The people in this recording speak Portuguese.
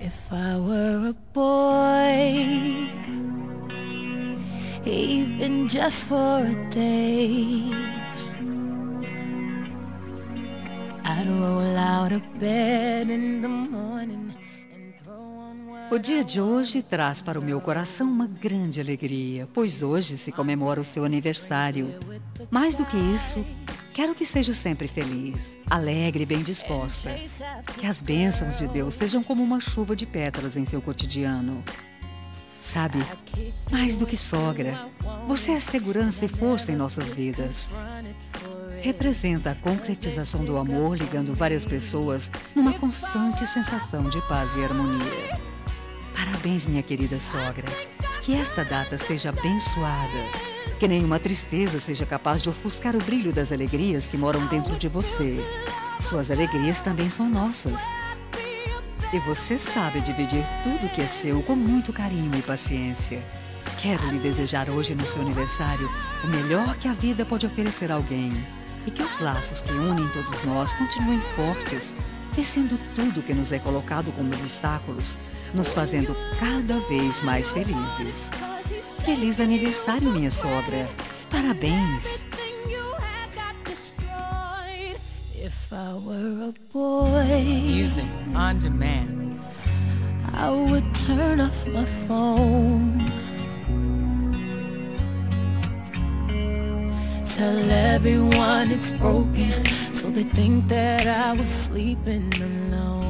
If I were a boy, even just for a day, I'd roll out of bed in the morning and throw on what O dia de hoje traz para o meu coração uma grande alegria, pois hoje se comemora o seu aniversário. Mais do que isso, quero que seja sempre feliz, alegre e bem disposta. Que as bênçãos de Deus sejam como uma chuva de pétalas em seu cotidiano. Sabe, mais do que sogra, você é segurança e força em nossas vidas. Representa a concretização do amor ligando várias pessoas numa constante sensação de paz e harmonia. Parabéns, minha querida sogra. Que esta data seja abençoada. Que nenhuma tristeza seja capaz de ofuscar o brilho das alegrias que moram dentro de você. Suas alegrias também são nossas. E você sabe dividir tudo que é seu com muito carinho e paciência. Quero lhe desejar hoje no seu aniversário o melhor que a vida pode oferecer a alguém. E que os laços que unem todos nós continuem fortes, vencendo tudo que nos é colocado como obstáculos, nos fazendo cada vez mais felizes. Feliz aniversário, minha sogra! Parabéns! If I were a boy, Music on demand. I would turn off my phone. Tell everyone it's broken, so they think that I was sleeping alone.